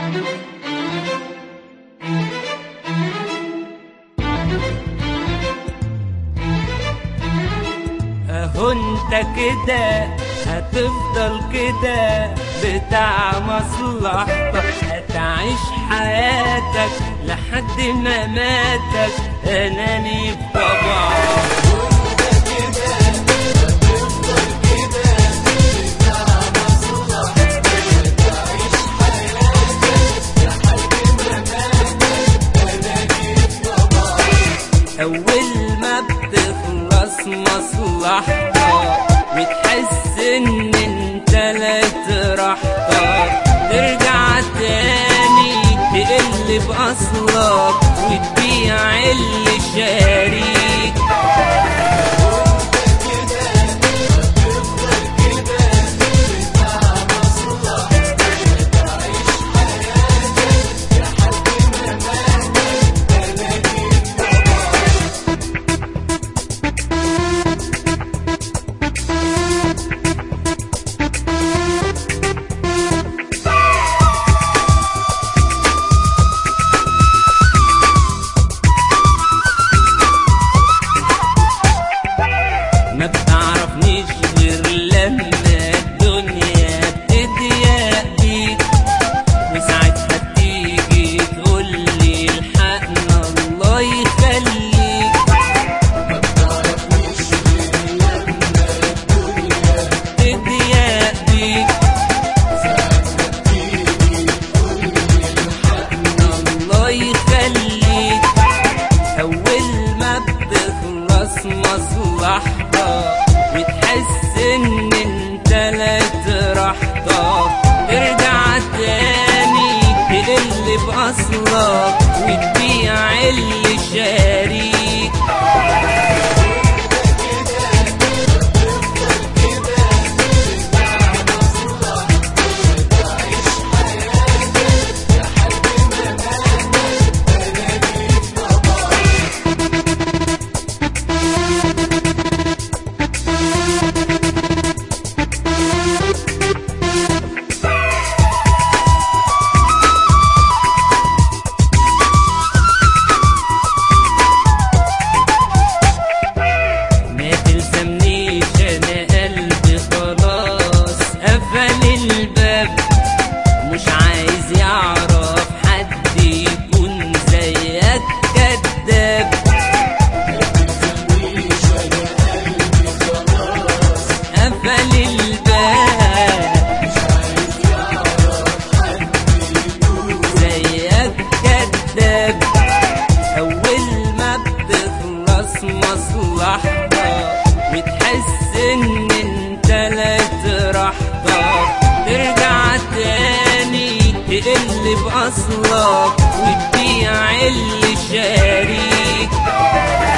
اهو انت كده هتفضل كده بتاع مصلحتك، هتعيش حياتك لحد ما ماتك اناني بطبعك. أول ما بتخلص مصلحتك وتحس إن أنت لقيت راحتك، ترجع تاني تقل بأصلك وتبيع اللي شاريك. ما بتعرفنيش غير لما الدنيا بتضيق بيك، وساعتها تيجي تقولي الحقنا الله يخليك. ما بتعرفنيش غير لما الدنيا بتضيق بيك، ساعتها تيجي تقولي الحقنا الله يخليك. أول ما بتخلص مصلحتك وتحس ان انت لقيت راحتك، ترجع تاني تقل باصلك وتبيع اللي شاريك. مش عايز يعرف حد يكون زيك كداب، قفل الباب. مش عايز يعرف حد يكون زيك كداب. أول ما بتخلص مصلحتك وتحس إن أنت لقيت راحتك، ترجع تاني تقل بأصلك وتبيع اللي شاريك.